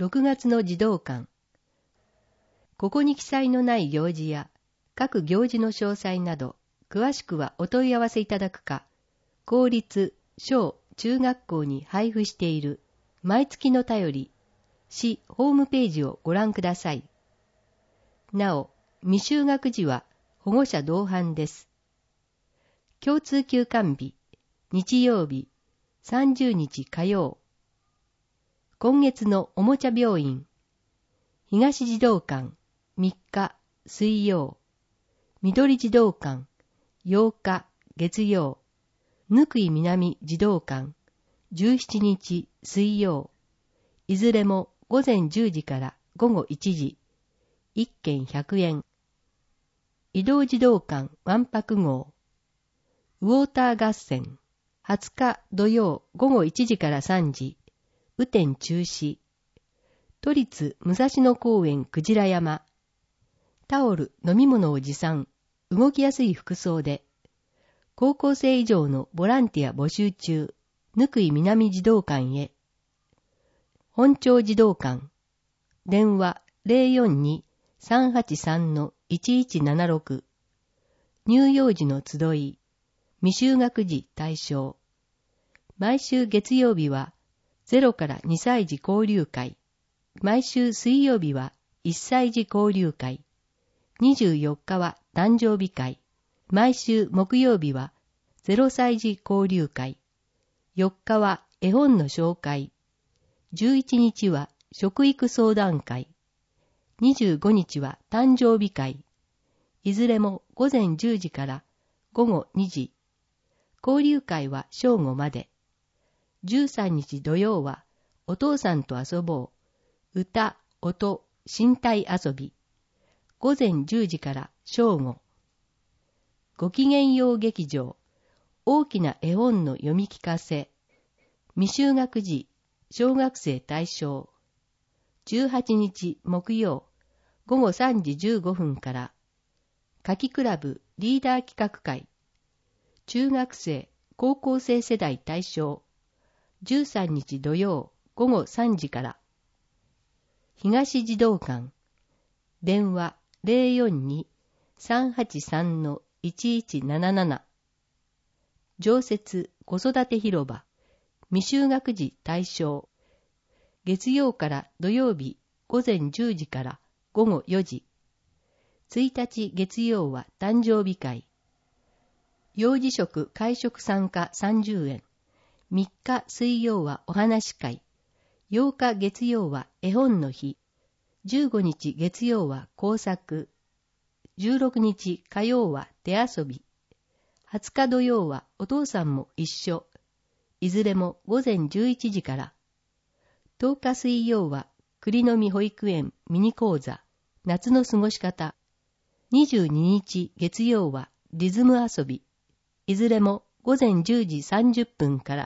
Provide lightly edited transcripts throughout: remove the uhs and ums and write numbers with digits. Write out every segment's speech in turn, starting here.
6月の児童館。ここに記載のない行事や各行事の詳細など、詳しくはお問い合わせいただくか、公立小中学校に配布している毎月の便り、市ホームページをご覧ください。なお、未就学児は保護者同伴です。共通休館日、日曜日、30日火曜。今月のおもちゃ病院、東児童館、3日水曜。緑児童館、8日月曜。ぬくい南児童館、17日水曜。いずれも午前10時から午後1時。1件100円。移動児童館万博号。ウォーター合戦。20日土曜午後1時から3時。雨天中止。都立武蔵野公園くじら山。タオル、飲み物を持参。動きやすい服装で。高校生以上のボランティア募集中。ぬくい南児童館へ。本町児童館。電話 042-383-1176。乳幼児の集い。未就学児対象。毎週月曜日は0から2歳児交流会。毎週水曜日は1歳児交流会。24日は誕生日会。毎週木曜日は0歳児交流会。4日は絵本の紹介。11日は食育相談会。25日は誕生日会。いずれも午前10時から午後2時。交流会は正午まで。13日土曜はお父さんと遊ぼう。歌、音、身体遊び。午前10時から正午。ごきげんよう劇場。大きな絵本の読み聞かせ。未就学児、小学生対象。18日木曜、午後3時15分から。夏季クラブリーダー企画会。中学生、高校生世代対象。13日土曜、午後3時から。東児童館。電話 042-383-1177。常設子育て広場。未就学児対象。月曜から土曜日午前10時から午後4時。1日月曜は誕生日会。幼児食会食参加30円。3日水曜はお話会。8日月曜は絵本の日。15日月曜は工作。16日火曜は手遊び。20日土曜はお父さんも一緒。いずれも午前11時から。10日水曜は栗の実保育園ミニ講座。夏の過ごし方。22日月曜はリズム遊び。いずれも午前10時30分から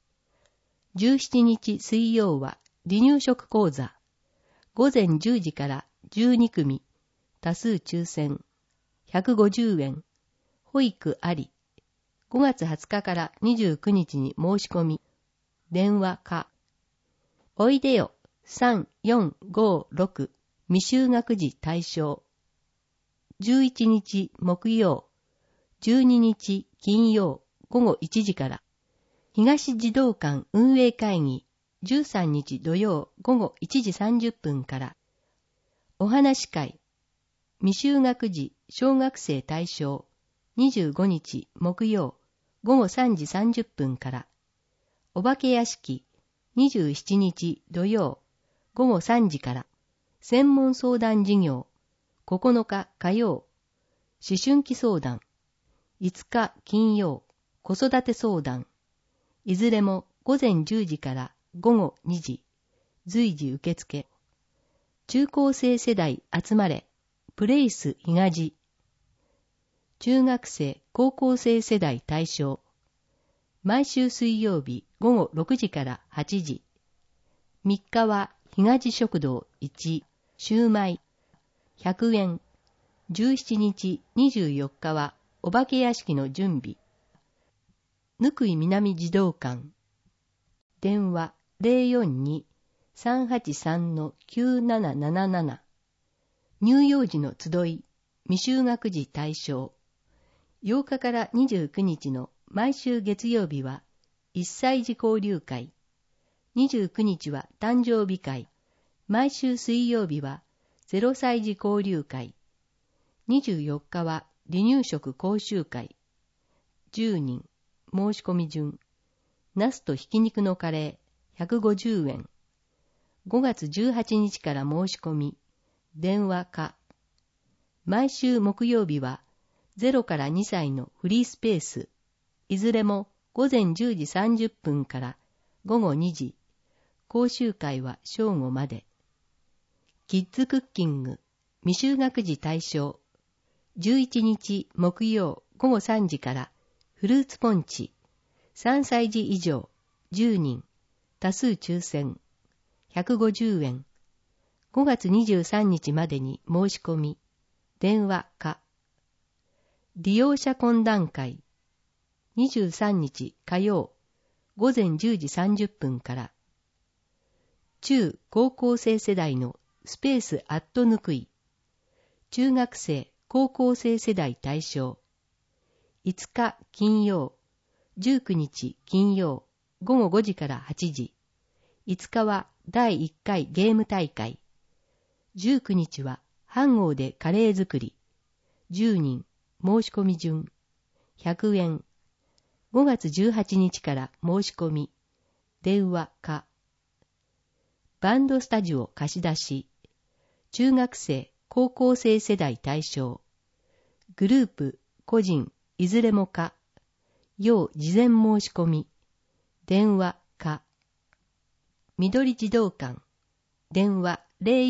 。17日水曜は離乳食講座。午前10時から12組。多数抽選。150円。保育あり。5月20日から29日に申し込み。電話か。おいでよ。3456。未就学児対象。11日木曜。12日金曜午後1時から。東児童館運営会議。13日土曜午後1時30分から。お話会。未就学児小学生対象。25日木曜午後3時30分から。お化け屋敷。27日土曜午後3時から。専門相談事業。9日火曜。思春期相談。5日金曜。子育て相談。いずれも午前10時から午後2時。随時受付。中高生世代集まれ。プレイス東。中学生高校生世代対象。毎週水曜日午後6時から8時。3日は東食堂1。シューマイ。100円。17日24日はお化け屋敷の準備。ぬくい南児童館。電話 383-9777。乳幼児の集い、未就学児対象。8日から29日の毎週月曜日は1歳児交流会。29日は誕生日会。毎週水曜日は0歳児交流会。24日は離乳食講習会。10人。申し込み順。ナスとひき肉のカレー150円。5月18日から申し込み。電話か。毎週木曜日は0から2歳のフリースペース。いずれも午前10時30分から午後2時。講習会は正午まで。キッズクッキング、未就学児対象。11日木曜午後3時からフルーツポンチ。3歳児以上10人。多数抽選。150円。5月23日までに申し込み。電話か。利用者懇談会。23日火曜午前10時30分から。中高校生世代のスペースアットぬくい。中学生高校生世代対象。5日金曜、19日金曜午後5時から8時。5日は第1回ゲーム大会。19日は飯盒でカレー作り。10人。申し込み順。100円。5月18日から申し込み。電話か。バンドスタジオ貸し出し。中学生、高校生世代対象。グループ、個人、いずれもか。要事前申し込み。電話か。緑児童館。電話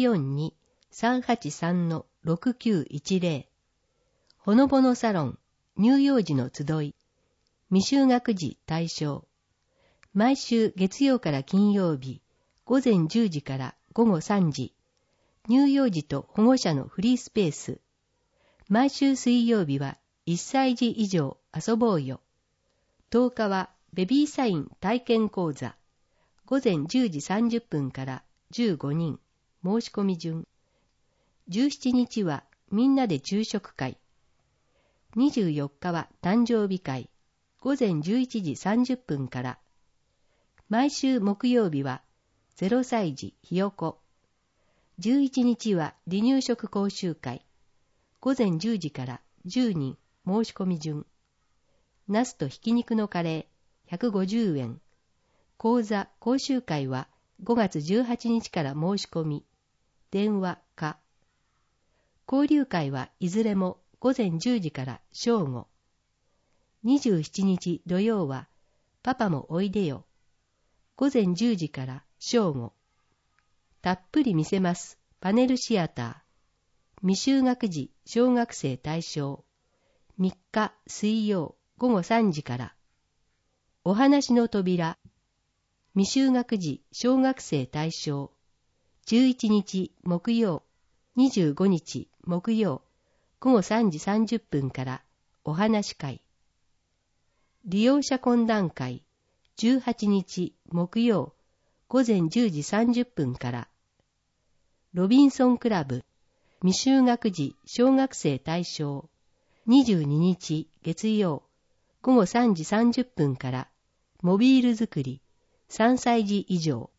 042-383-6910。ほのぼのサロン、乳幼児の集い。未就学児対象。毎週月曜から金曜日、午前10時から午後3時。乳幼児と保護者のフリースペース。毎週水曜日は1歳児以上遊ぼうよ。10日はベビーサイン体験講座。午前10時30分から15人。申し込み順。17日はみんなで昼食会。24日は誕生日会。午前11時30分から。毎週木曜日は0歳児ひよこ。11日は離乳食講習会。午前10時から10人。申し込み順。ナスとひき肉のカレー150円。講座講習会は5月18日から申し込み。電話か。交流会はいずれも午前10時から正午。27日土曜はパパもおいでよ。午前10時から正午。たっぷり見せますパネルシアター。未就学児小学生対象。3日水曜午後3時から。お話の扉。未就学児小学生対象。11日木曜、25日木曜午後3時30分からお話会。利用者懇談会。18日木曜午前10時30分から。ロビンソンクラブ。未就学児小学生対象。22日月曜午後3時30分からモビール作り3歳児以上。